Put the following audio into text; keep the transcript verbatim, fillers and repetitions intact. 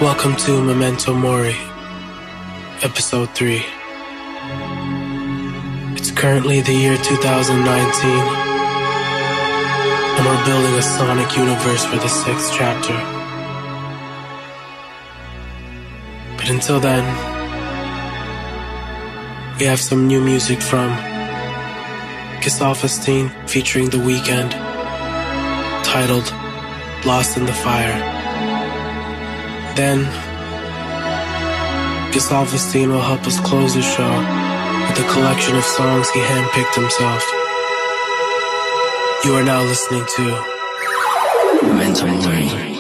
Welcome to Memento Mori, Episode three. It's currently the year two thousand nineteen, and we're building a sonic universe for the sixth chapter. But until then, we have some new music from Gesaffelstein featuring The Weeknd, titled Lost in the Fire. Then, Gesaffelstein will help us close the show with a collection of songs he handpicked himself. You are now listening to Memento Mori.